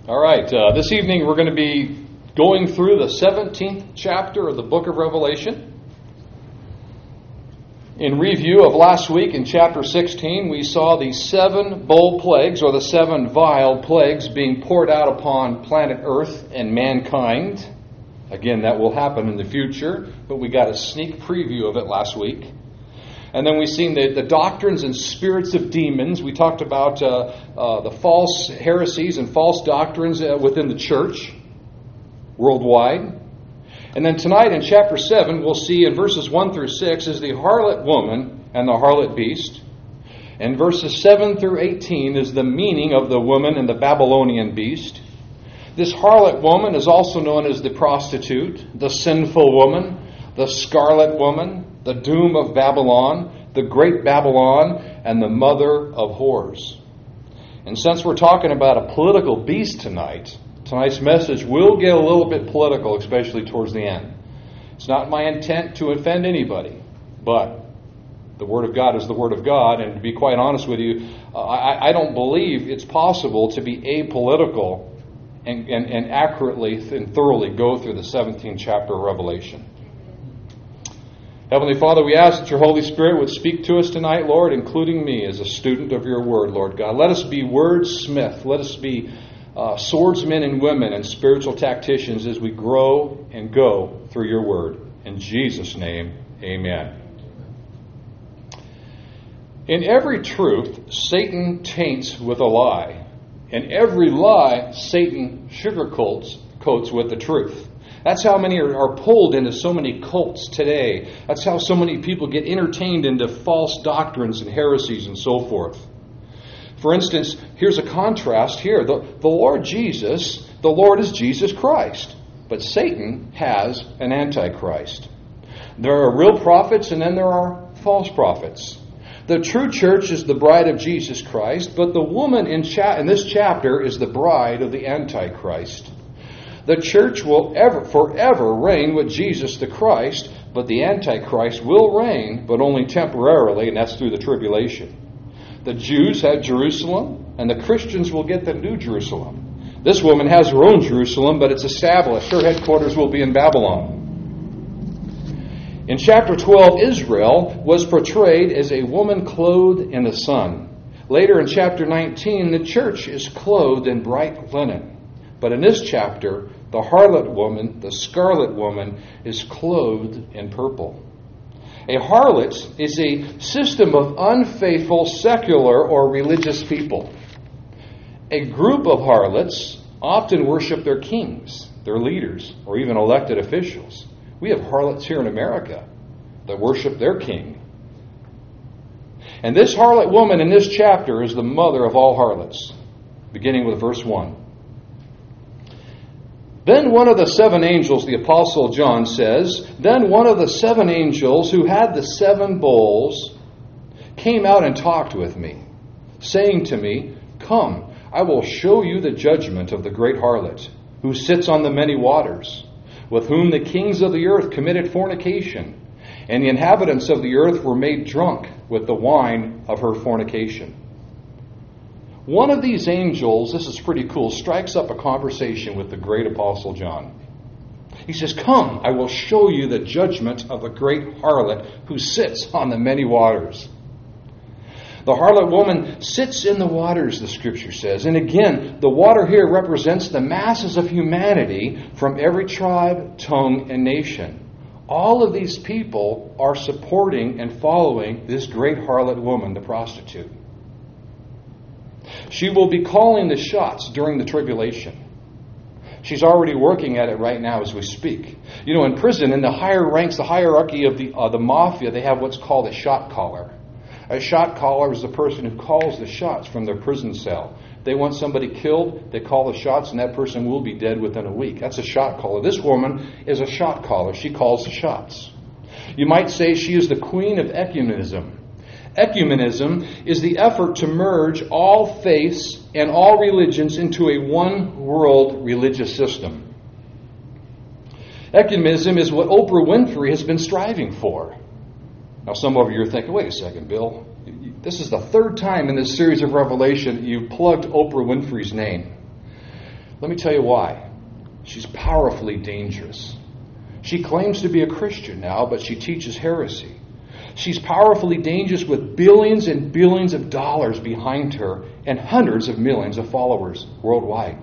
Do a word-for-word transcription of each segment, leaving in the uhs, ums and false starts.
All right, uh, this evening we're going to be going through the seventeenth chapter of the book of Revelation. In review of last week in chapter sixteen, we saw the seven bowl plagues, or the seven vial plagues, being poured out upon planet Earth and mankind. Again, that will happen in the future, but we got a sneak preview of it last week. And then we've seen the, the doctrines and spirits of demons. We talked about uh, uh, the false heresies and false doctrines uh, within the church worldwide. And then tonight in chapter seven, we'll see in verses one through six is the harlot woman and the harlot beast. And verses seven through eighteen is the meaning of the woman and the Babylonian beast. This harlot woman is also known as the prostitute, the sinful woman, the scarlet woman, the doom of Babylon, the great Babylon, and the mother of whores. And since we're talking about a political beast tonight, tonight's message will get a little bit political, especially towards the end. It's not my intent to offend anybody, but the Word of God is the Word of God, and to be quite honest with you, I, I don't believe it's possible to be apolitical and, and, and accurately and thoroughly go through the seventeenth chapter of Revelation. Heavenly Father, we ask that your Holy Spirit would speak to us tonight, Lord, including me as a student of your word, Lord God. Let us be wordsmith. Let us be uh, swordsmen and women and spiritual tacticians as we grow and go through your word. In Jesus' name, amen. In every truth, Satan taints with a lie. And every lie, Satan sugarcoats coats with the truth. That's how many are, are pulled into so many cults today. That's how so many people get entertained into false doctrines and heresies and so forth. For instance, here's a contrast here. The, the Lord Jesus, the Lord is Jesus Christ. But Satan has an antichrist. There are real prophets and then there are false prophets. The true church is the bride of Jesus Christ, but the woman in, cha- in this chapter is the bride of the antichrist. The church will ever, forever reign with Jesus the Christ, but the Antichrist will reign, but only temporarily, and that's through the tribulation. The Jews have Jerusalem, and the Christians will get the New Jerusalem. This woman has her own Jerusalem, but it's established. Her headquarters will be in Babylon. In chapter twelve, Israel was portrayed as a woman clothed in the sun. Later in chapter nineteen, the church is clothed in bright linen. But in this chapter, the harlot woman, the scarlet woman, is clothed in purple. A harlot is a system of unfaithful secular or religious people. A group of harlots often worship their kings, their leaders, or even elected officials. We have harlots here in America that worship their king. And this harlot woman in this chapter is the mother of all harlots, beginning with verse one. Then one of the seven angels, the Apostle John says, then one of the seven angels who had the seven bowls came out and talked with me, saying to me, come, I will show you the judgment of the great harlot, who sits on the many waters, with whom the kings of the earth committed fornication, and the inhabitants of the earth were made drunk with the wine of her fornication. One of these angels, this is pretty cool, strikes up a conversation with the great Apostle John. He says, come, I will show you the judgment of a great harlot who sits on the many waters. The harlot woman sits in the waters, the scripture says. And again, the water here represents the masses of humanity from every tribe, tongue, and nation. All of these people are supporting and following this great harlot woman, the prostitute. She will be calling the shots during the tribulation. She's already working at it right now as we speak. You know, in prison, in the higher ranks, the hierarchy of the uh, the mafia, they have what's called a shot caller. A shot caller is the person who calls the shots from their prison cell. If they want somebody killed, they call the shots, and that person will be dead within a week. That's a shot caller. This woman is a shot caller. She calls the shots. You might say she is the queen of ecumenism. Ecumenism is the effort to merge all faiths and all religions into a one-world religious system. Ecumenism is what Oprah Winfrey has been striving for. Now, some of you are thinking, wait a second, Bill. This is the third time in this series of Revelation you've plugged Oprah Winfrey's name. Let me tell you why. She's powerfully dangerous. She claims to be a Christian now, but she teaches heresy. She's powerfully dangerous with billions and billions of dollars behind her and hundreds of millions of followers worldwide.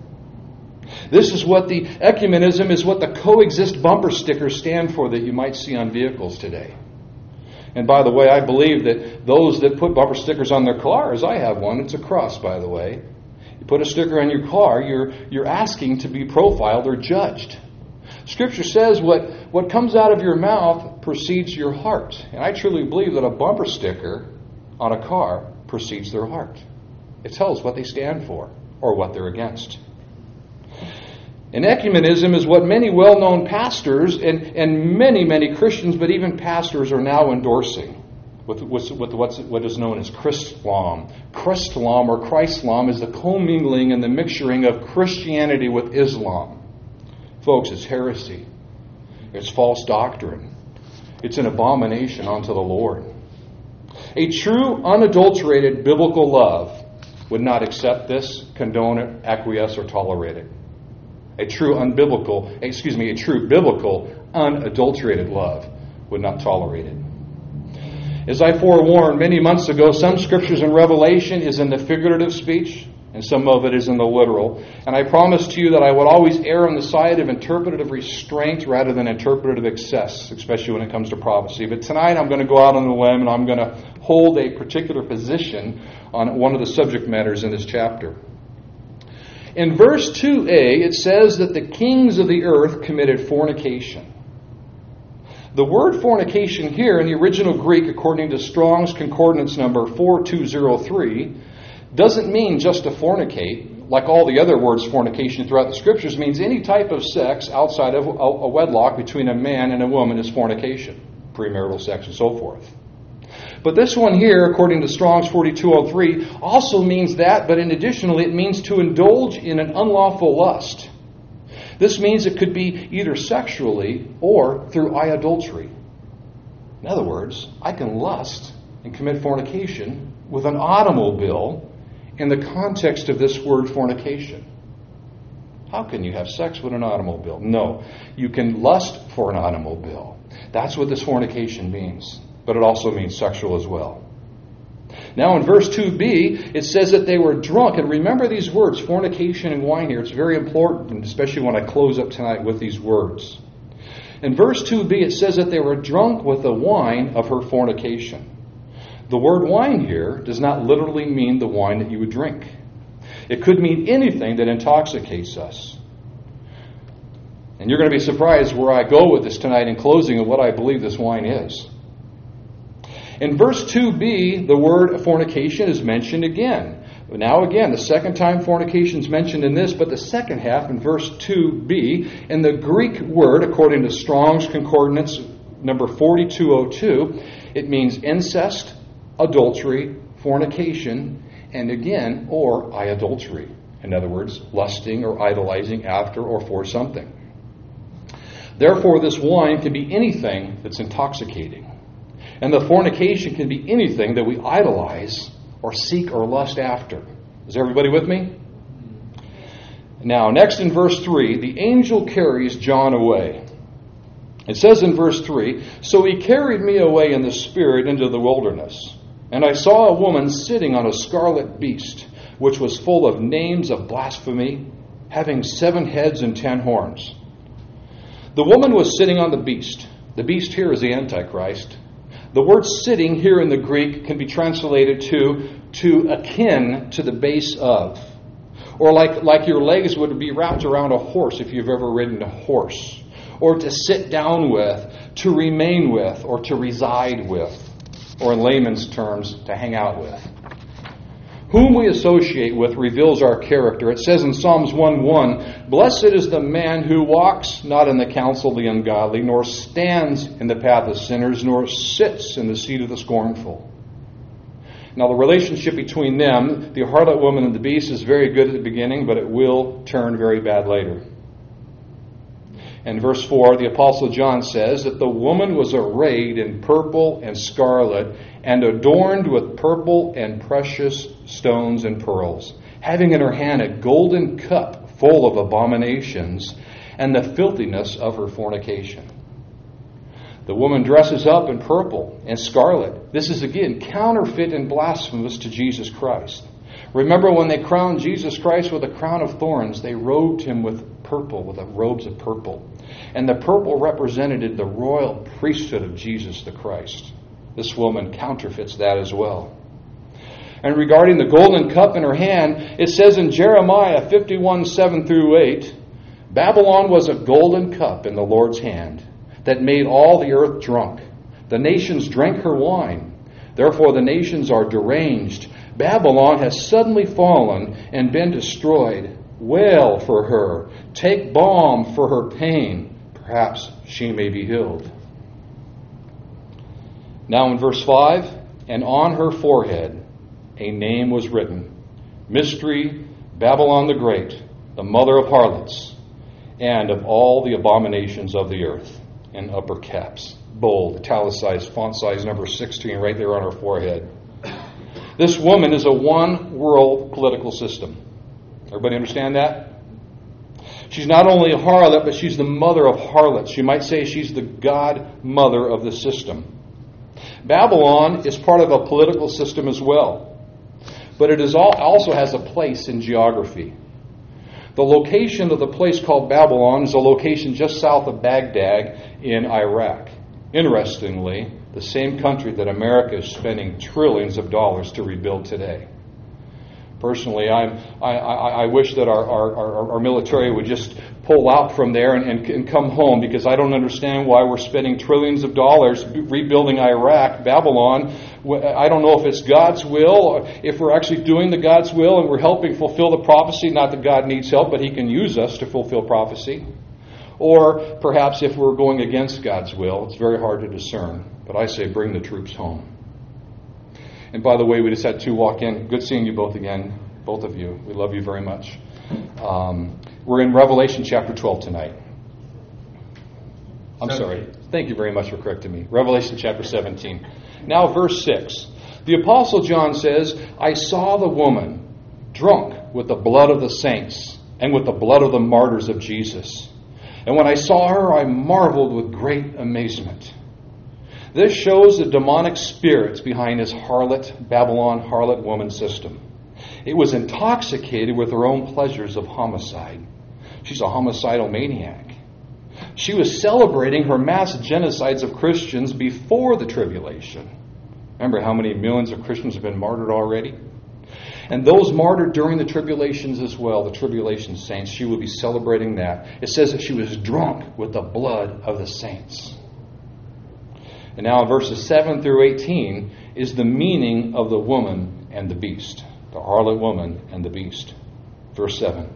This is what the ecumenism is what the coexist bumper stickers stand for that you might see on vehicles today. And by the way, I believe that those that put bumper stickers on their cars, I have one, it's a cross, by the way. You put a sticker on your car, you're you're asking to be profiled or judged. Scripture says what, what comes out of your mouth precedes your heart. And I truly believe that a bumper sticker on a car precedes their heart. It tells what they stand for or what they're against. And ecumenism is what many well-known pastors and, and many, many Christians, but even pastors, are now endorsing with, with, with what's, what is known as Christlam. Christlam or Christlam is the commingling and the mixturing of Christianity with Islam. Folks, it's heresy. It's false doctrine. It's an abomination unto the Lord. A true, unadulterated biblical love would not accept this, condone it, acquiesce, or tolerate it. A true unbiblical, excuse me, a true biblical, unadulterated love would not tolerate it. As I forewarned many months ago, some scriptures in Revelation is in the figurative speech, and some of it is in the literal. And I promised to you that I would always err on the side of interpretative restraint rather than interpretative excess, especially when it comes to prophecy. But tonight I'm going to go out on a limb and I'm going to hold a particular position on one of the subject matters in this chapter. In verse two a, it says that the kings of the earth committed fornication. The word fornication here in the original Greek, according to Strong's Concordance number four two zero three, doesn't mean just to fornicate. Like all the other words fornication throughout the Scriptures, means any type of sex outside of a wedlock between a man and a woman is fornication, premarital sex and so forth. But this one here, according to Strong's forty-two oh three, also means that, but in additionally, it means to indulge in an unlawful lust. This means it could be either sexually or through idolatry. In other words, I can lust and commit fornication with an automobile in the context of this word fornication. How can you have sex with an automobile? No, you can lust for an automobile. That's what this fornication means. But it also means sexual as well. Now in verse two b, it says that they were drunk. And remember these words, fornication and wine here. It's very important, especially when I close up tonight with these words. In verse two b, it says that they were drunk with the wine of her fornication. The word wine here does not literally mean the wine that you would drink. It could mean anything that intoxicates us. And you're going to be surprised where I go with this tonight in closing of what I believe this wine is. In verse two b, the word fornication is mentioned again. Now again, the second time fornication is mentioned in this, but the second half in verse two b, in the Greek word, according to Strong's Concordance number forty-two oh two, it means incest, adultery, fornication, and again, or idolatry. In other words, lusting or idolizing after or for something. Therefore, this wine can be anything that's intoxicating. And the fornication can be anything that we idolize or seek or lust after. Is everybody with me? Now, next in verse three, the angel carries John away. It says in verse three, "So he carried me away in the spirit into the wilderness. And I saw a woman sitting on a scarlet beast, which was full of names of blasphemy, having seven heads and ten horns." The woman was sitting on the beast. The beast here is the Antichrist. The word sitting here in the Greek can be translated to, to akin to the base of. Or like, like your legs would be wrapped around a horse if you've ever ridden a horse. Or to sit down with, to remain with, or to reside with. Or in layman's terms, to hang out with. Whom we associate with reveals our character. It says in Psalms one one, "Blessed is the man who walks not in the counsel of the ungodly, nor stands in the path of sinners, nor sits in the seat of the scornful." Now the relationship between them, the harlot woman and the beast, is very good at the beginning, but it will turn very bad later. In verse four, the Apostle John says that the woman was arrayed in purple and scarlet and adorned with purple and precious stones and pearls, having in her hand a golden cup full of abominations, and the filthiness of her fornication. The woman dresses up in purple and scarlet. This is again counterfeit and blasphemous to Jesus Christ. Remember when they crowned Jesus Christ with a crown of thorns, they robed him with purple, with the robes of purple. And the purple represented the royal priesthood of Jesus the Christ. This woman counterfeits that as well. And regarding the golden cup in her hand, it says in Jeremiah fifty-one, seven through eight, Babylon was a golden cup in the Lord's hand that made all the earth drunk. The nations drank her wine. Therefore the nations are deranged. Babylon has suddenly fallen and been destroyed. Wail for her. Take balm for her pain. Perhaps she may be healed. Now in verse five, and on her forehead a name was written, Mystery, Babylon the Great, the mother of harlots, and of all the abominations of the earth. In upper caps, bold, italicized, font size number sixteen right there on her forehead. This woman is a one-world political system. Everybody understand that? She's not only a harlot, but she's the mother of harlots. You might say she's the godmother of the system. Babylon is part of a political system as well. But it is all, also has a place in geography. The location of the place called Babylon is a location just south of Baghdad in Iraq. Interestingly, the same country that America is spending trillions of dollars to rebuild today. Personally, I'm, I, I, I wish that our, our, our military would just pull out from there and, and, and come home, because I don't understand why we're spending trillions of dollars rebuilding Iraq, Babylon. I don't know if it's God's will, or if we're actually doing the God's will and we're helping fulfill the prophecy. Not that God needs help, but He can use us to fulfill prophecy. Or perhaps if we're going against God's will. It's very hard to discern. But I say bring the troops home. And by the way, we just had two walk in. Good seeing you both again, both of you. We love you very much. Um, we're in Revelation chapter twelve tonight. I'm sorry. Thank you very much for correcting me. Revelation chapter seventeen. Now verse six. The Apostle John says, I saw the woman drunk with the blood of the saints and with the blood of the martyrs of Jesus. And when I saw her, I marveled with great amazement. This shows the demonic spirits behind this harlot, Babylon harlot woman system. It was intoxicated with her own pleasures of homicide. She's a homicidal maniac. She was celebrating her mass genocides of Christians before the tribulation. Remember how many millions of Christians have been martyred already? And those martyred during the tribulations as well, the tribulation saints, she will be celebrating that. It says that she was drunk with the blood of the saints. And now in verses seven through eighteen is the meaning of the woman and the beast. The harlot woman and the beast. Verse seven.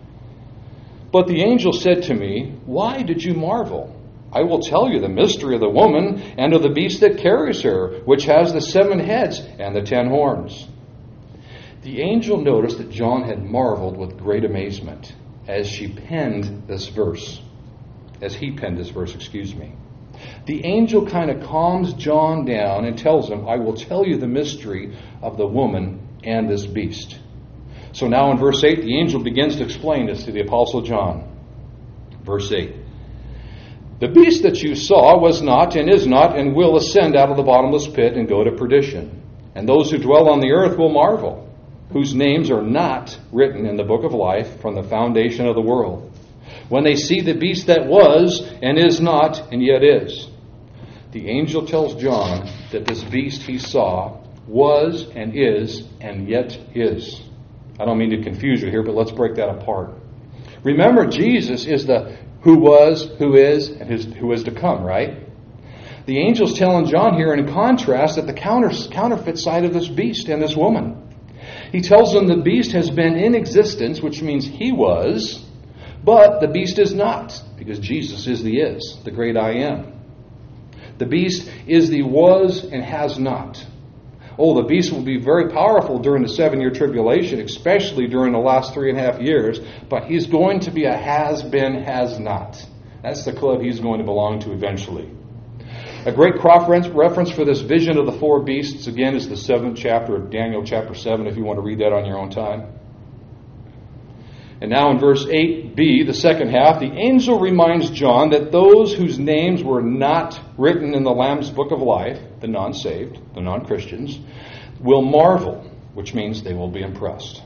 But the angel said to me, why did you marvel? I will tell you the mystery of the woman and of the beast that carries her, which has the seven heads and the ten horns. The angel noticed that John had marveled with great amazement as she penned this verse. As he penned this verse, excuse me. The angel kind of calms John down and tells him, I will tell you the mystery of the woman and this beast. So now in verse eight, the angel begins to explain this to the Apostle John. Verse eight. The beast that you saw was not and is not and will ascend out of the bottomless pit and go to perdition. And those who dwell on the earth will marvel, whose names are not written in the book of life from the foundation of the world, when they see the beast that was and is not and yet is. The angel tells John that this beast he saw was and is and yet is. I don't mean to confuse you here, but let's break that apart. Remember, Jesus is the who was, who is, and who is to come, right? The angel's telling John here in contrast that the counter, counterfeit side of this beast and this woman. He tells him the beast has been in existence, which means he was, but the beast is not, because Jesus is the is, the great I am. The beast is the was and has not. Oh, the beast will be very powerful during the seven-year tribulation, especially during the last three and a half years, but he's going to be a has-been, has-not. That's the club he's going to belong to eventually. A great cross-reference for this vision of the four beasts, again, is the seventh chapter of Daniel chapter seven, if you want to read that on your own time. And now in verse eight b, the second half, the angel reminds John that those whose names were not written in the Lamb's book of life, the non-saved, the non-Christians, will marvel, which means they will be impressed.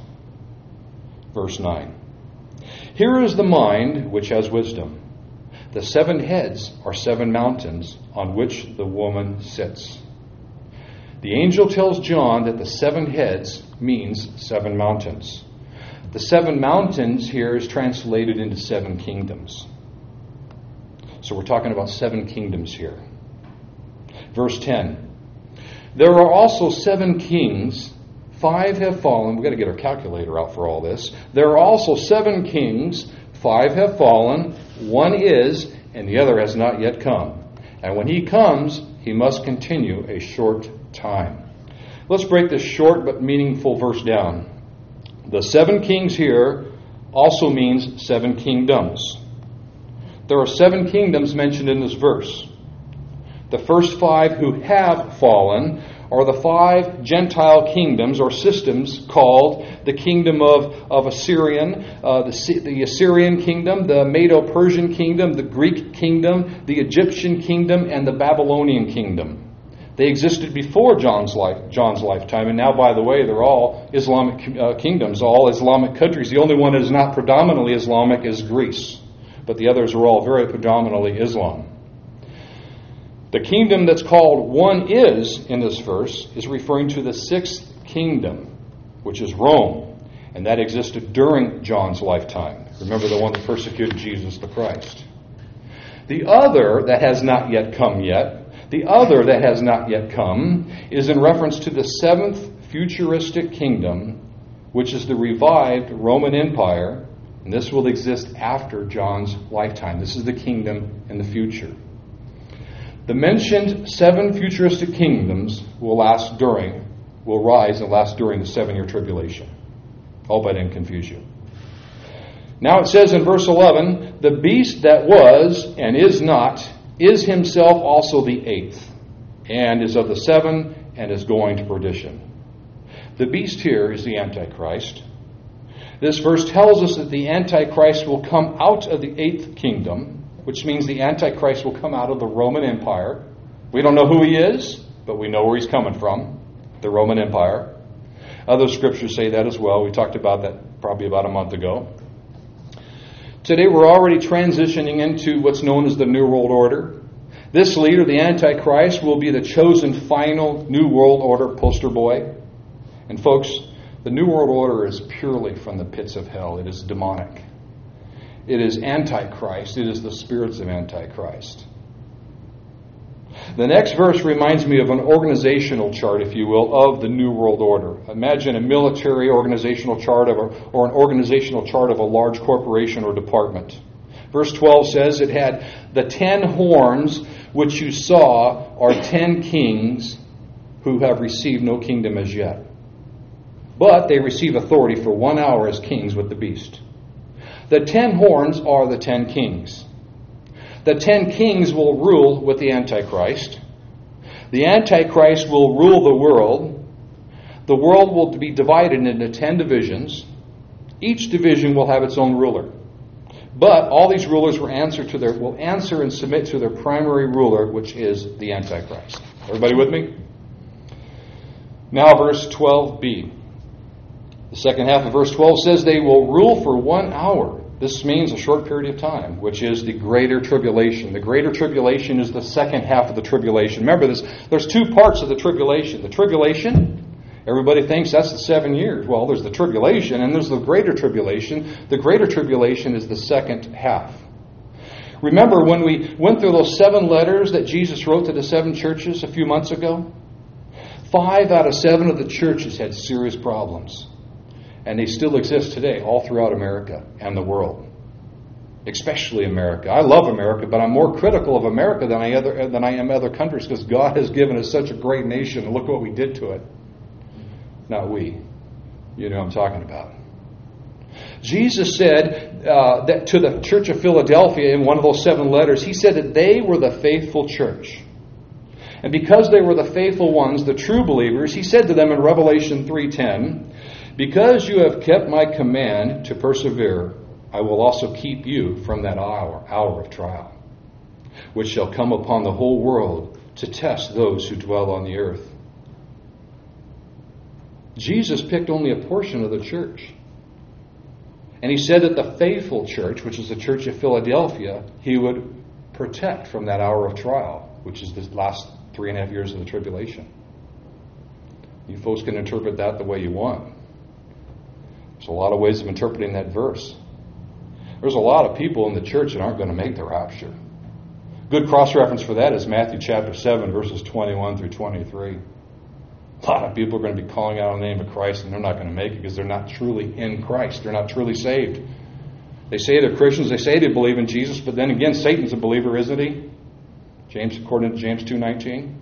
Verse nine. Here is the mind which has wisdom. The seven heads are seven mountains on which the woman sits. The angel tells John that the seven heads means seven mountains. The seven mountains here is translated into seven kingdoms. So we're talking about seven kingdoms here. Verse ten. There are also seven kings. Five have fallen. We've got to get our calculator out for all this. There are also seven kings. Five have fallen. One is, and the other has not yet come. And when he comes, he must continue a short time. Let's break this short but meaningful verse down. The seven kings here also means seven kingdoms. There are seven kingdoms mentioned in this verse. The first five who have fallen are the five Gentile kingdoms or systems called the kingdom of, of Assyrian, uh, the, the Assyrian kingdom, the Medo-Persian kingdom, the Greek kingdom, the Egyptian kingdom, and the Babylonian kingdom. They existed before John's life, John's lifetime, and now, by the way, they're all Islamic uh, kingdoms, all Islamic countries. The only one that is not predominantly Islamic is Greece, but the others are all very predominantly Islam. The kingdom that's called one is, in this verse, is referring to the sixth kingdom, which is Rome, and that existed during John's lifetime. Remember, the one that persecuted Jesus the Christ. The other that has not yet come yet, the other that has not yet come, is in reference to the seventh futuristic kingdom, which is the revived Roman Empire, and this will exist after John's lifetime. This is the kingdom in the future. The mentioned seven futuristic kingdoms will last during, will rise and last during the seven-year tribulation. Hope I didn't confuse you. Now it says in verse eleven, the beast that was and is not is himself also the eighth, and is of the seven, and is going to perdition. The beast here is the Antichrist. This verse tells us that the Antichrist will come out of the eighth kingdom, which means the Antichrist will come out of the Roman Empire. We don't know who he is, but we know where he's coming from, the Roman Empire. Other scriptures say that as well. We talked about that probably about a month ago. Today we're already transitioning into what's known as the New World Order. This leader, the Antichrist, will be the chosen final New World Order poster boy. And folks, the New World Order is purely from the pits of hell. It is demonic. It is Antichrist. It is the spirits of Antichrist. The next verse reminds me of an organizational chart, if you will, of the New World Order. Imagine a military organizational chart of a, or an organizational chart of a large corporation or department. Verse twelve says it had the ten horns which you saw are ten kings who have received no kingdom as yet. But they receive authority for one hour as kings with the beast. The ten horns are the ten kings. The ten kings will rule with the Antichrist. The Antichrist will rule the world. The world will be divided into ten divisions. Each division will have its own ruler. But all these rulers will answer to their will answer and submit to their primary ruler, which is the Antichrist. Everybody with me? Now verse twelve b. The second half of verse twelve says they will rule for one hour. This means a short period of time, which is the greater tribulation. The greater tribulation is the second half of the tribulation. Remember this, there's two parts of the tribulation. The tribulation, everybody thinks that's the seven years. Well, there's the tribulation and there's the greater tribulation. The greater tribulation is the second half. Remember when we went through those seven letters that Jesus wrote to the seven churches a few months ago? Five out of seven of the churches had serious problems. And they still exist today all throughout America and the world. Especially America. I love America, but I'm more critical of America than I, other, than I am other countries because God has given us such a great nation. And look what we did to it. Not we. You know what I'm talking about. Jesus said uh, that to the church of Philadelphia in one of those seven letters, he said that they were the faithful church. And because they were the faithful ones, the true believers, he said to them in Revelation three ten, Because you have kept my command to persevere, I will also keep you from that hour, hour of trial, which shall come upon the whole world to test those who dwell on the earth. Jesus picked only a portion of the church. And he said that the faithful church, which is the church of Philadelphia, he would protect from that hour of trial, which is the last three and a half years of the tribulation. You folks can interpret that the way you want. There's a lot of ways of interpreting that verse. There's a lot of people in the church that aren't going to make the rapture. Good cross-reference for that is Matthew chapter seven, verses twenty-one through twenty-three. A lot of people are going to be calling out on the name of Christ, and they're not going to make it because they're not truly in Christ. They're not truly saved. They say they're Christians. They say they believe in Jesus, but then again, Satan's a believer, isn't he? James, according to James two nineteen.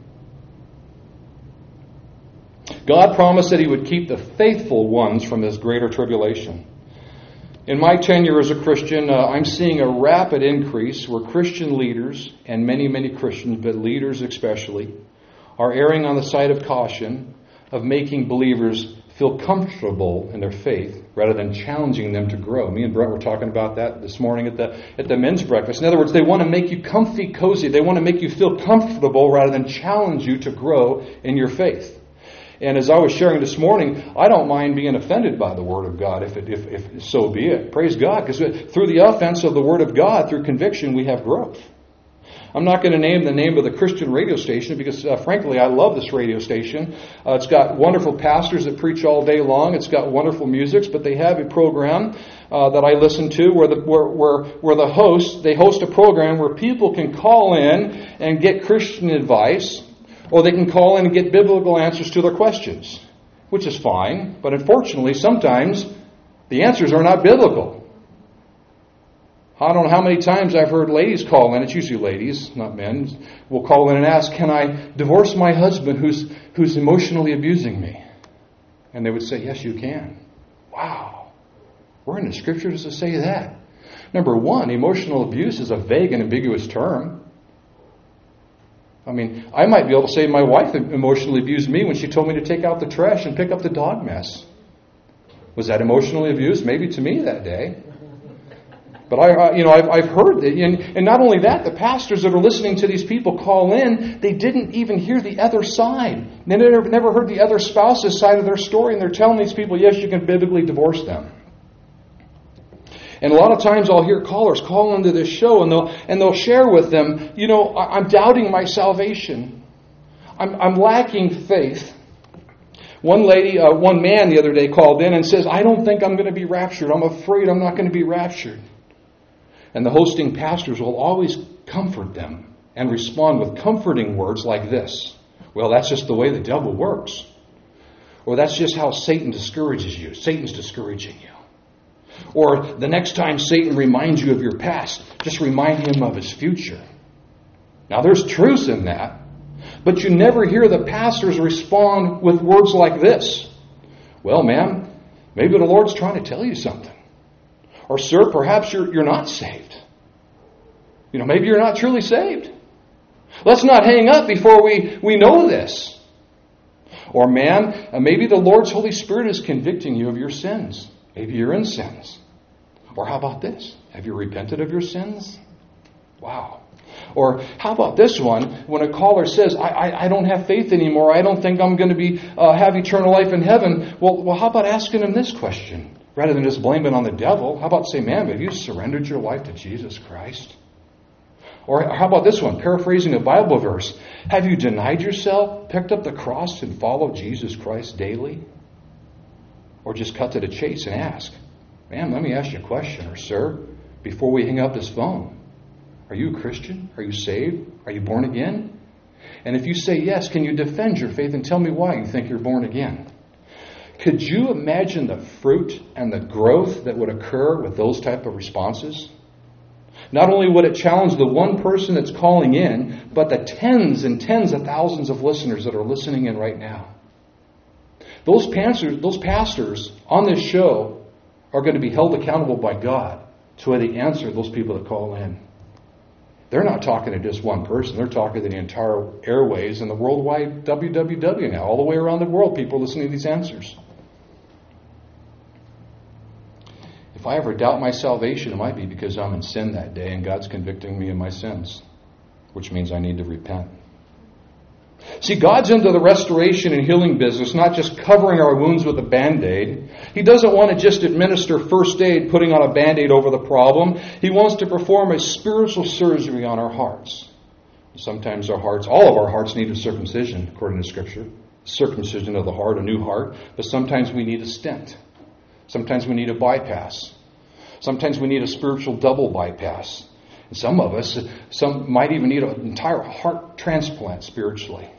God promised that he would keep the faithful ones from this greater tribulation. In my tenure as a Christian, uh, I'm seeing a rapid increase where Christian leaders, and many, many Christians, but leaders especially, are erring on the side of caution of making believers feel comfortable in their faith rather than challenging them to grow. Me and Brett were talking about that this morning at the at the men's breakfast. In other words, they want to make you comfy, cozy. They want to make you feel comfortable rather than challenge you to grow in your faith. And as I was sharing this morning, I don't mind being offended by the Word of God, if it, if, if so be it. Praise God, because through the offense of the Word of God, through conviction, we have growth. I'm not going to name the name of the Christian radio station because, uh, frankly, I love this radio station. Uh, it's got wonderful pastors that preach all day long. It's got wonderful music, but they have a program uh, that I listen to where the where, where where the host they host a program where people can call in and get Christian advice, or they can call in and get biblical answers to their questions, which is fine. But unfortunately, sometimes the answers are not biblical. I don't know how many times I've heard ladies call in, it's usually ladies, not men, will call in and ask, can I divorce my husband who's who's emotionally abusing me? And they would say, yes, you can. Wow. Where in the Scripture does it say that? Number one, emotional abuse is a vague and ambiguous term. I mean, I might be able to say my wife emotionally abused me when she told me to take out the trash and pick up the dog mess. Was that emotionally abuse? Maybe to me that day. But I, you know, I've, I've heard that, and, and not only that, the pastors that are listening to these people call in, they didn't even hear the other side. They never, never heard the other spouse's side of their story, and they're telling these people, yes, you can biblically divorce them. And a lot of times I'll hear callers call into this show, and they'll and they'll share with them, you know, I'm doubting my salvation. I'm, I'm lacking faith. One lady, uh, one man the other day called in and says, I don't think I'm going to be raptured. I'm afraid I'm not going to be raptured. And the hosting pastors will always comfort them and respond with comforting words like this. Well, that's just the way the devil works. Or that's just how Satan discourages you. Satan's discouraging you. Or the next time Satan reminds you of your past, just remind him of his future. Now, there's truth in that. But you never hear the pastors respond with words like this. Well, ma'am, maybe the Lord's trying to tell you something. Or, sir, perhaps you're, you're not saved. You know, maybe you're not truly saved. Let's not hang up before we, we know this. Or, ma'am, uh, maybe the Lord's Holy Spirit is convicting you of your sins. Maybe you're in sins. Or how about this? Have you repented of your sins? Wow. Or how about this one? When a caller says, I, I, I don't have faith anymore. I don't think I'm going to be uh, have eternal life in heaven. Well, well, how about asking him this question? Rather than just blaming it on the devil, how about say, ma'am, have you surrendered your life to Jesus Christ? Or how about this one? Paraphrasing a Bible verse. Have you denied yourself, picked up the cross, and followed Jesus Christ daily? Or just cut to the chase and ask, ma'am, let me ask you a question, or sir, before we hang up this phone. Are you a Christian? Are you saved? Are you born again? And if you say yes, can you defend your faith and tell me why you think you're born again? Could you imagine the fruit and the growth that would occur with those type of responses? Not only would it challenge the one person that's calling in, but the tens and tens of thousands of listeners that are listening in right now. Those pastors, those pastors on this show are going to be held accountable by God to the answer those people that call in. They're not talking to just one person. They're talking to the entire airways and the worldwide W W W now. All the way around the world, people listening to these answers. If I ever doubt my salvation, it might be because I'm in sin that day and God's convicting me of my sins, which means I need to repent. See, God's into the restoration and healing business, not just covering our wounds with a Band-Aid. He doesn't want to just administer first aid, putting on a Band-Aid over the problem. He wants to perform a spiritual surgery on our hearts. Sometimes our hearts, all of our hearts need a circumcision, according to Scripture. Circumcision of the heart, a new heart. But sometimes we need a stent. Sometimes we need a bypass. Sometimes we need a spiritual double bypass. And some of us, some might even need an entire heart transplant spiritually.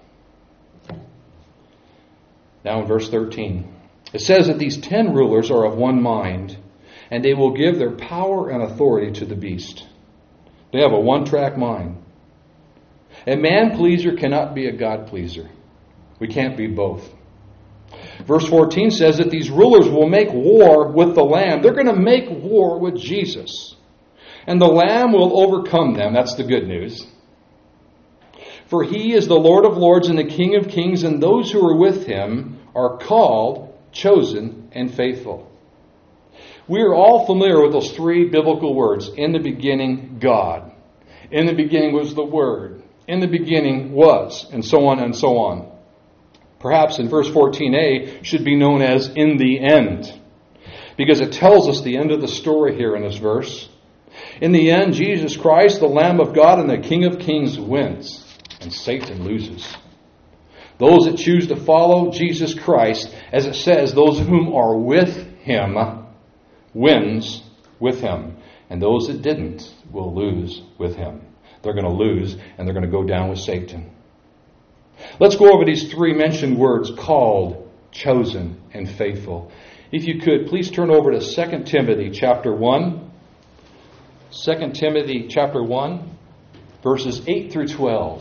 Now in verse thirteen, it says that these ten rulers are of one mind, and they will give their power and authority to the beast. They have a one-track mind. A man-pleaser cannot be a God-pleaser. We can't be both. Verse fourteen says that these rulers will make war with the Lamb. They're going to make war with Jesus. And the Lamb will overcome them. That's the good news. For he is the Lord of lords and the King of kings, and those who are with him are called, chosen, and faithful. We are all familiar with those three biblical words. In the beginning, God. In the beginning was the Word. In the beginning was, and so on and so on. Perhaps in verse fourteen a should be known as in the end, because it tells us the end of the story here in this verse. In the end, Jesus Christ, the Lamb of God and the King of Kings, wins, and Satan loses. Those that choose to follow Jesus Christ, as it says, those whom are with him, wins with him. And those that didn't will lose with him. They're going to lose, and they're going to go down with Satan. Let's go over these three mentioned words, called, chosen, and faithful. If you could, please turn over to Second Timothy chapter one. Second Timothy chapter one, verses eight through twelve.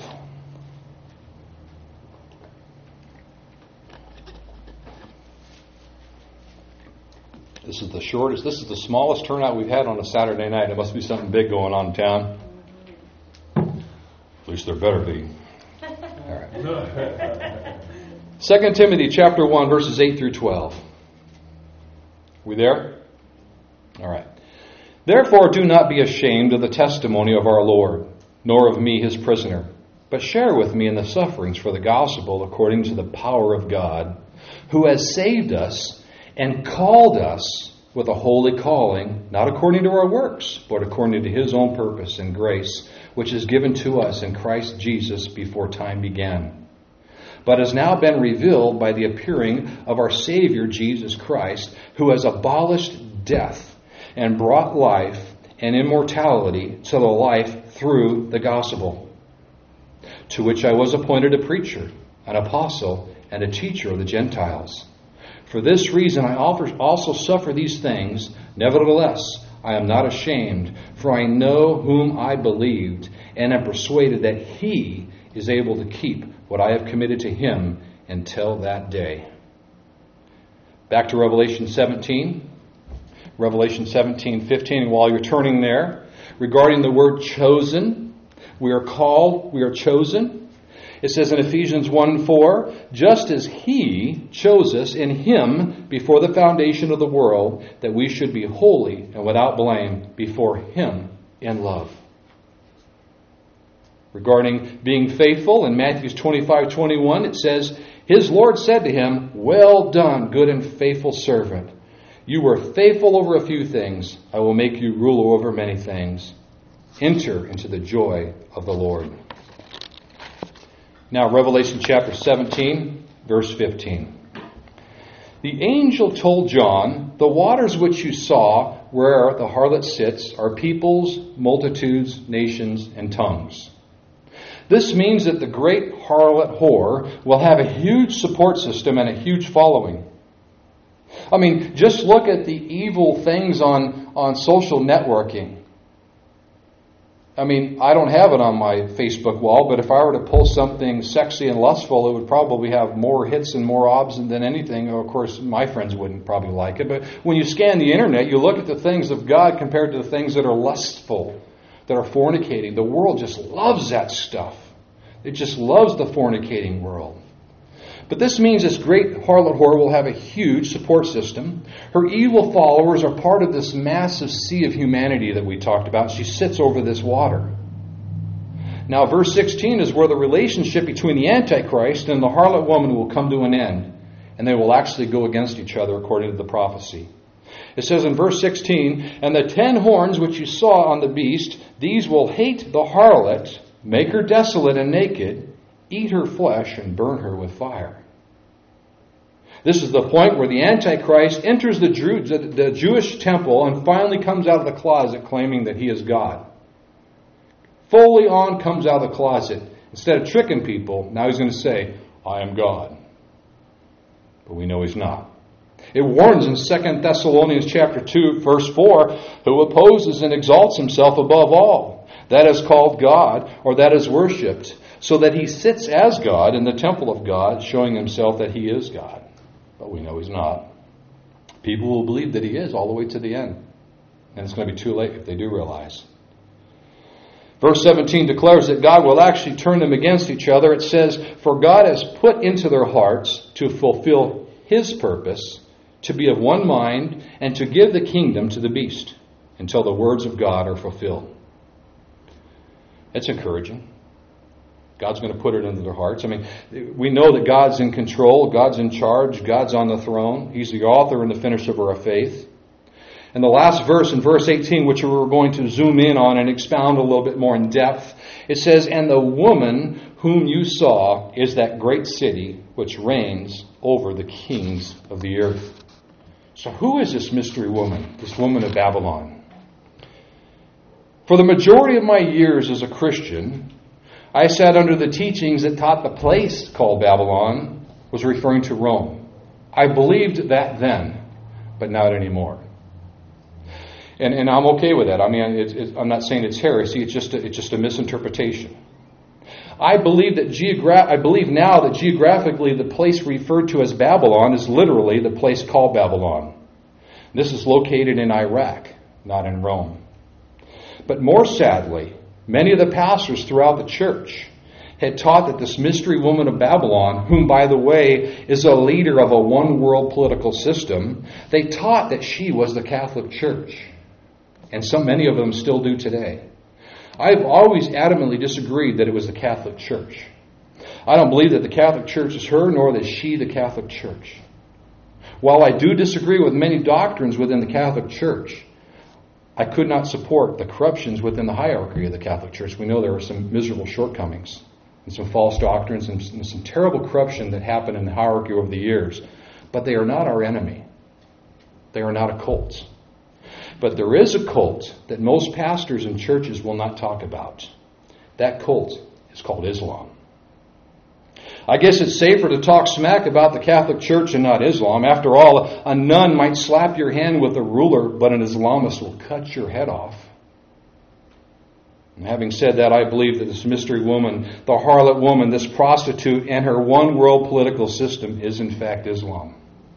This is the shortest, this is the smallest turnout we've had on a Saturday night. There must be something big going on in town. At least there better be. All right. Second Timothy chapter one, verses eight through twelve. We there? All right. Therefore, do not be ashamed of the testimony of our Lord, nor of me, his prisoner, but share with me in the sufferings for the gospel according to the power of God, who has saved us and called us with a holy calling, not according to our works, but according to his own purpose and grace, which is given to us in Christ Jesus before time began, but has now been revealed by the appearing of our Savior Jesus Christ, who has abolished death and brought life and immortality to the life through the gospel, to which I was appointed a preacher, an apostle, and a teacher of the Gentiles. For this reason I also suffer these things. Nevertheless, I am not ashamed, for I know whom I believed, and am persuaded that he is able to keep what I have committed to him until that day. Back to Revelation seventeen. Revelation seventeen fifteen. And while you're turning there, regarding the word chosen, we are called, we are chosen. It says in Ephesians one four, just as he chose us in him before the foundation of the world, that we should be holy and without blame before him in love. Regarding being faithful, in Matthew twenty-five twenty-one, it says, his Lord said to him, well done, good and faithful servant. You were faithful over a few things. I will make you ruler over many things. Enter into the joy of the Lord. Now, Revelation chapter seventeen, verse fifteen. The angel told John, the waters which you saw where the harlot sits are peoples, multitudes, nations, and tongues. This means that the great harlot whore will have a huge support system and a huge following. I mean, just look at the evil things on, on social networking. I mean, I don't have it on my Facebook wall, but if I were to post something sexy and lustful, it would probably have more hits and more obs than anything. Of course, my friends wouldn't probably like it. But when you scan the internet, you look at the things of God compared to the things that are lustful, that are fornicating. The world just loves that stuff. It just loves the fornicating world. But this means this great harlot whore will have a huge support system. Her evil followers are part of this massive sea of humanity that we talked about. She sits over this water. Now, verse sixteen is where the relationship between the Antichrist and the harlot woman will come to an end, and they will actually go against each other according to the prophecy. It says in verse sixteen, "And the ten horns which you saw on the beast, these will hate the harlot, make her desolate and naked, eat her flesh, and burn her with fire." This is the point where the Antichrist enters the, Jew, the Jewish temple and finally comes out of the closet claiming that he is God. Fully on comes out of the closet. Instead of tricking people, now he's going to say, "I am God." But we know he's not. It warns in Second Thessalonians chapter two, verse four, "Who opposes and exalts himself above all, that is called God, or that is worshipped, so that he sits as God in the temple of God, showing himself that he is God." But we know he's not. People will believe that he is all the way to the end. And it's going to be too late if they do realize. Verse seventeen declares that God will actually turn them against each other. It says, "For God has put into their hearts to fulfill his purpose, to be of one mind, and to give the kingdom to the beast, until the words of God are fulfilled." It's encouraging. God's going to put it into their hearts. I mean, we know that God's in control, God's in charge, God's on the throne. He's the author and the finisher of our faith. And the last verse, in verse eighteen, which we're going to zoom in on and expound a little bit more in depth, it says, "And the woman whom you saw is that great city which reigns over the kings of the earth." So who is this mystery woman, this woman of Babylon? For the majority of my years as a Christian, I sat under the teachings that taught the place called Babylon was referring to Rome. I believed that then, but not anymore. And, and I'm okay with that. I mean, it's, it's, I'm not saying it's heresy. It's just a, it's just a misinterpretation. I believe that geogra- I believe now that geographically the place referred to as Babylon is literally the place called Babylon. This is located in Iraq, not in Rome. But more sadly, many of the pastors throughout the church had taught that this mystery woman of Babylon, whom, by the way, is a leader of a one-world political system, they taught that she was the Catholic Church. And so many of them still do today. I've always adamantly disagreed that it was the Catholic Church. I don't believe that the Catholic Church is her, nor that she the Catholic Church. While I do disagree with many doctrines within the Catholic Church, I could not support the corruptions within the hierarchy of the Catholic Church. We know there are some miserable shortcomings and some false doctrines and some terrible corruption that happened in the hierarchy over the years. But they are not our enemy. They are not a cult. But there is a cult that most pastors and churches will not talk about. That cult is called Islam. I guess it's safer to talk smack about the Catholic Church and not Islam. After all, a nun might slap your hand with a ruler, but an Islamist will cut your head off. And having said that, I believe that this mystery woman, the harlot woman, this prostitute, and her one-world political system is in fact Islam.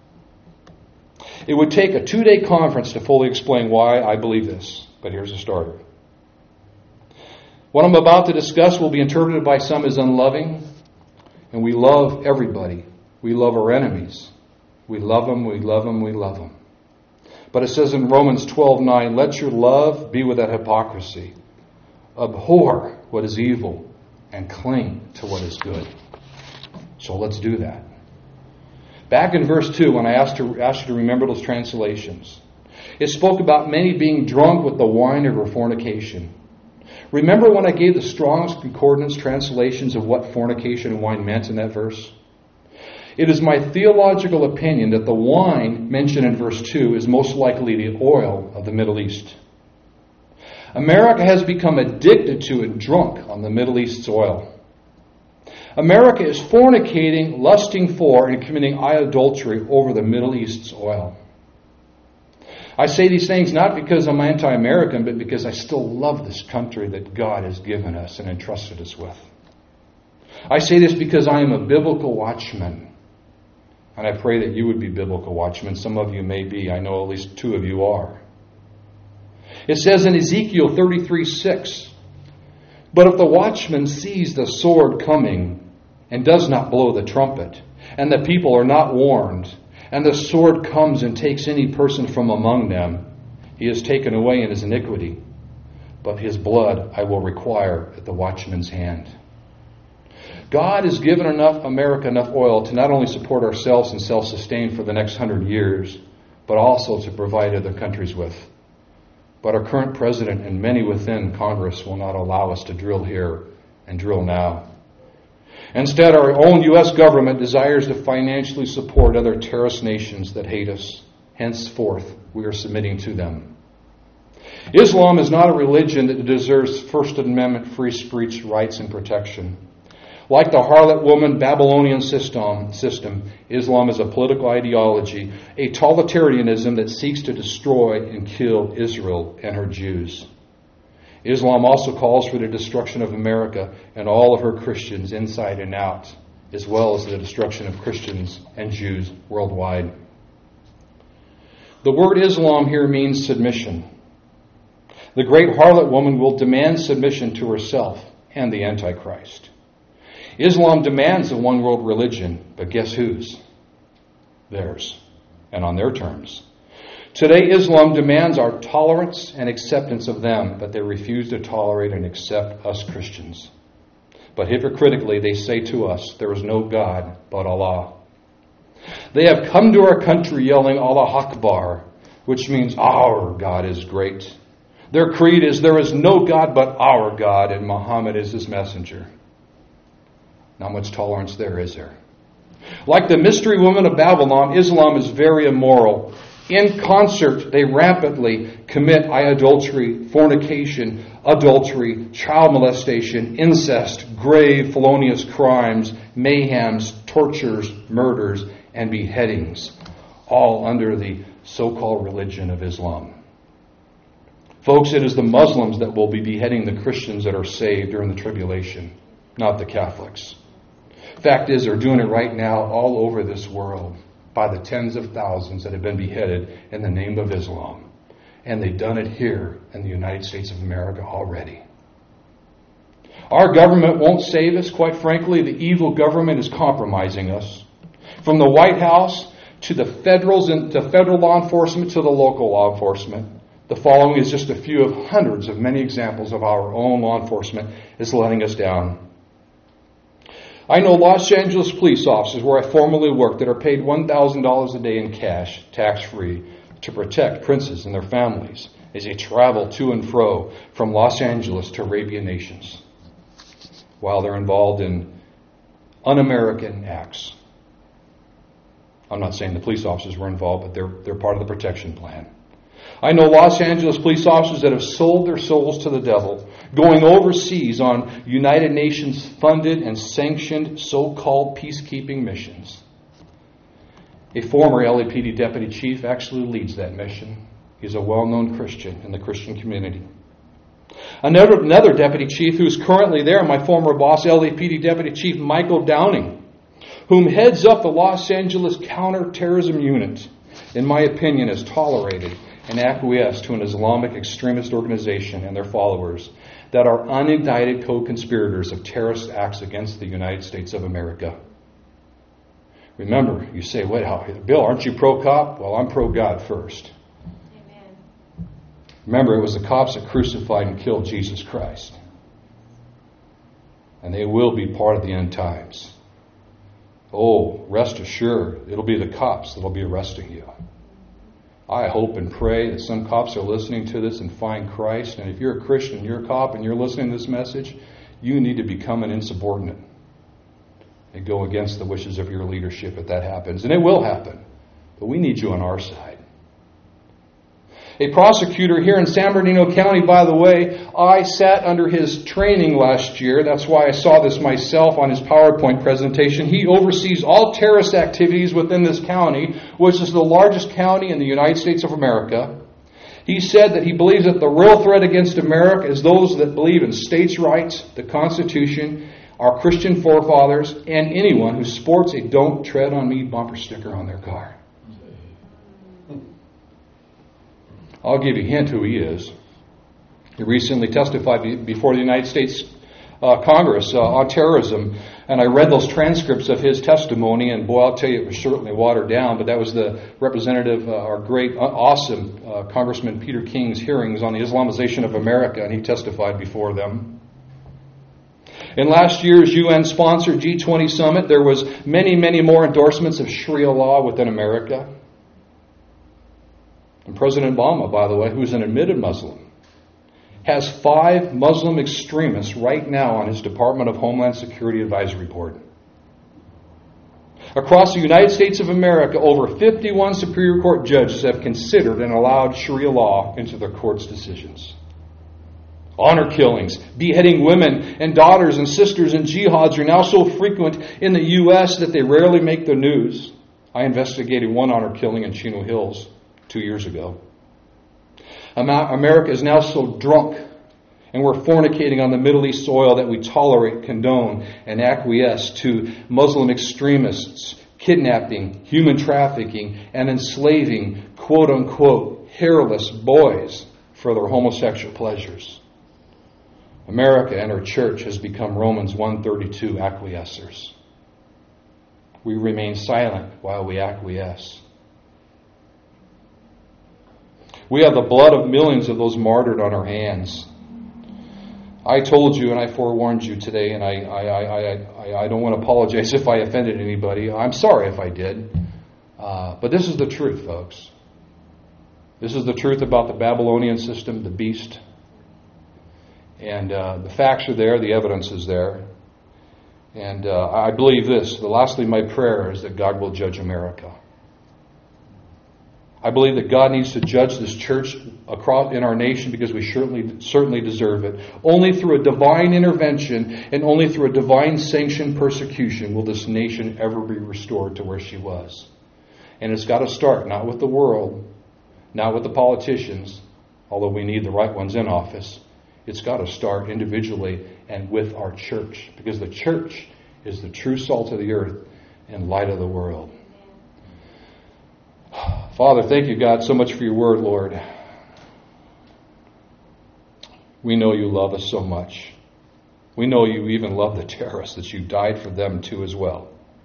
It would take a two-day conference to fully explain why I believe this, but here's a starter. What I'm about to discuss will be interpreted by some as unloving, and we love everybody. We love our enemies. We love them, we love them, we love them. But it says in Romans twelve nine, "Let your love be without hypocrisy. Abhor what is evil and cling to what is good." So let's do that. Back in verse two, when I asked, to, asked you to remember those translations, it spoke about many being drunk with the wine of her fornication. Remember when I gave the Strong's Concordance translations of what fornication and wine meant in that verse? It is my theological opinion that the wine mentioned in verse two is most likely the oil of the Middle East. America has become addicted to and drunk on the Middle East's oil. America is fornicating, lusting for, and committing idolatry over the Middle East's oil. I say these things not because I'm anti-American, but because I still love this country that God has given us and entrusted us with. I say this because I am a biblical watchman. And I pray that you would be biblical watchmen. Some of you may be. I know at least two of you are. It says in Ezekiel thirty-three six, "But if the watchman sees the sword coming and does not blow the trumpet, and the people are not warned, and the sword comes and takes any person from among them, he is taken away in his iniquity, but his blood I will require at the watchman's hand. God has given enough America enough oil to not only support ourselves and self-sustain for the next hundred years, but also to provide other countries with. But our current president and many within Congress will not allow us to drill here and drill now. Instead, our own U S government desires to financially support other terrorist nations that hate us. Henceforth, we are submitting to them. Islam is not a religion that deserves First Amendment free speech rights and protection. Like the harlot woman Babylonian system, system, Islam is a political ideology, a totalitarianism that seeks to destroy and kill Israel and her Jews. Islam also calls for the destruction of America and all of her Christians inside and out, as well as the destruction of Christians and Jews worldwide. The word Islam here means submission. The great harlot woman will demand submission to herself and the Antichrist. Islam demands a one-world religion, but guess whose? Theirs, and on their terms. Today, Islam demands our tolerance and acceptance of them, but they refuse to tolerate and accept us Christians. But hypocritically, they say to us, there is no God but Allah. They have come to our country yelling Allah Akbar, which means our God is great. Their creed is, there is no God but our God, and Muhammad is his messenger. Not much tolerance there, is there? Like the mystery woman of Babylon, Islam is very immoral. In concert, they rampantly commit idolatry, fornication, adultery, child molestation, incest, grave felonious crimes, mayhems, tortures, murders, and beheadings, all under the so-called religion of Islam. Folks, it is the Muslims that will be beheading the Christians that are saved during the tribulation, not the Catholics. Fact is, they're doing it right now all over this world by the tens of thousands that have been beheaded in the name of Islam. And they've done it here in the United States of America already. Our government won't save us. Quite frankly, the evil government is compromising us. From the White House to the federals and to federal law enforcement to the local law enforcement. The following is just a few of hundreds of many examples of our own law enforcement is letting us down. I know Los Angeles police officers where I formerly worked that are paid one thousand dollars a day in cash, tax-free, to protect princes and their families as they travel to and fro from Los Angeles to Arabian nations while they're involved in un-American acts. I'm not saying the police officers were involved, but they're, they're part of the protection plan. I know Los Angeles police officers that have sold their souls to the devil, going overseas on United Nations funded and sanctioned so-called peacekeeping missions. A former L A P D deputy chief actually leads that mission. He's a well-known Christian in the Christian community. Another, another deputy chief who's currently there, my former boss, L A P D Deputy Chief Michael Downing, whom heads up the Los Angeles Counterterrorism Unit, in my opinion, is tolerated and acquiesce to an Islamic extremist organization and their followers that are unindicted co-conspirators of terrorist acts against the United States of America. Remember, you say, wait, how, Bill, aren't you pro-cop? Well, I'm pro-God first. Amen. Remember, it was the cops that crucified and killed Jesus Christ. And they will be part of the end times. Oh, rest assured, it'll be the cops that'll be arresting you. I hope and pray that some cops are listening to this and find Christ. And if you're a Christian, you're a cop, and you're listening to this message, you need to become an insubordinate and go against the wishes of your leadership if that happens. And it will happen. But we need you on our side. A prosecutor here in San Bernardino County, by the way, I sat under his training last year. That's why I saw this myself on his PowerPoint presentation. He oversees all terrorist activities within this county, which is the largest county in the United States of America. He said that he believes that the real threat against America is those that believe in states' rights, the Constitution, our Christian forefathers, and anyone who sports a "Don't Tread on Me" bumper sticker on their car. I'll give you a hint who he is. He recently testified before the United States uh, Congress uh, on terrorism, and I read those transcripts of his testimony, and boy, I'll tell you, it was certainly watered down, but that was the representative, uh, our great, uh, awesome uh, Congressman Peter King's hearings on the Islamization of America, and he testified before them. In last year's U N-sponsored G twenty summit, there was many, many more endorsements of Sharia law within America. And President Obama, by the way, who's an admitted Muslim, has five Muslim extremists right now on his Department of Homeland Security Advisory Board. Across the United States of America, over fifty-one Superior Court judges have considered and allowed Sharia law into their court's decisions. Honor killings, beheading women and daughters and sisters in jihads are now so frequent in the U S that they rarely make the news. I investigated one honor killing in Chino Hills two years ago. America is now so drunk, and we're fornicating on the Middle East soil that we tolerate, condone, and acquiesce to Muslim extremists kidnapping, human trafficking, and enslaving quote-unquote hairless boys for their homosexual pleasures. America and her church has become Romans one thirty-two acquiescers. We remain silent while we acquiesce. We have the blood of millions of those martyred on our hands. I told you and I forewarned you today, and I, I, I, I, I don't want to apologize if I offended anybody. I'm sorry if I did. Uh, but this is the truth, folks. This is the truth about the Babylonian system, the beast. And uh, the facts are there, the evidence is there. And uh, I believe this. Lastly, my prayer is that God will judge America. I believe that God needs to judge this church across in our nation because we certainly certainly deserve it. Only through a divine intervention and only through a divine sanctioned persecution will this nation ever be restored to where she was. And it's got to start not with the world, not with the politicians, although we need the right ones in office. It's got to start individually and with our church, because the church is the true salt of the earth and light of the world. Father, thank you, God, so much for your word, Lord. We know you love us so much. We know you even love the terrorists, that you died for them too as well.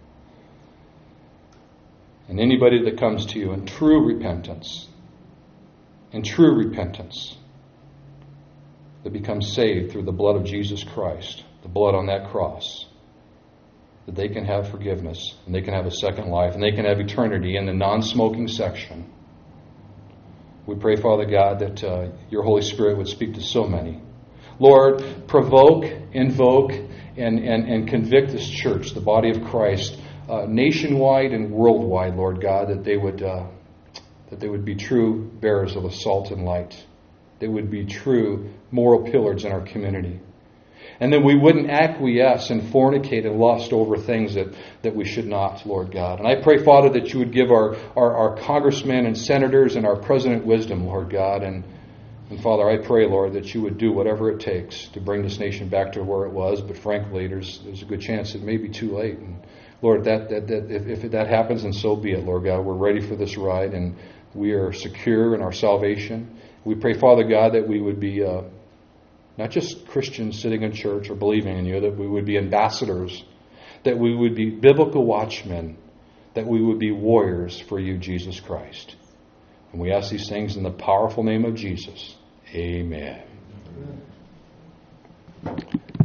And anybody that comes to you in true repentance, in true repentance, that becomes saved through the blood of Jesus Christ, the blood on that cross, that they can have forgiveness, and they can have a second life, and they can have eternity in the non-smoking section. We pray, Father God, that uh, your Holy Spirit would speak to so many. Lord, provoke, invoke, and, and, and convict this church, the body of Christ, uh, nationwide and worldwide, Lord God, that they would uh, that they would be true bearers of the salt and light. They would be true moral pillars in our community. And then we wouldn't acquiesce and fornicate and lust over things that, that we should not, Lord God. And I pray, Father, that you would give our, our, our congressmen and senators and our president wisdom, Lord God. And, and Father, I pray, Lord, that you would do whatever it takes to bring this nation back to where it was. But frankly, there's there's a good chance it may be too late. And Lord, that, that, that if, if that happens, then so be it, Lord God. We're ready for this ride, and we are secure in our salvation. We pray, Father God, that we would be uh, not just Christians sitting in church or believing in you, that we would be ambassadors, that we would be biblical watchmen, that we would be warriors for you, Jesus Christ. And we ask these things in the powerful name of Jesus. Amen. Amen.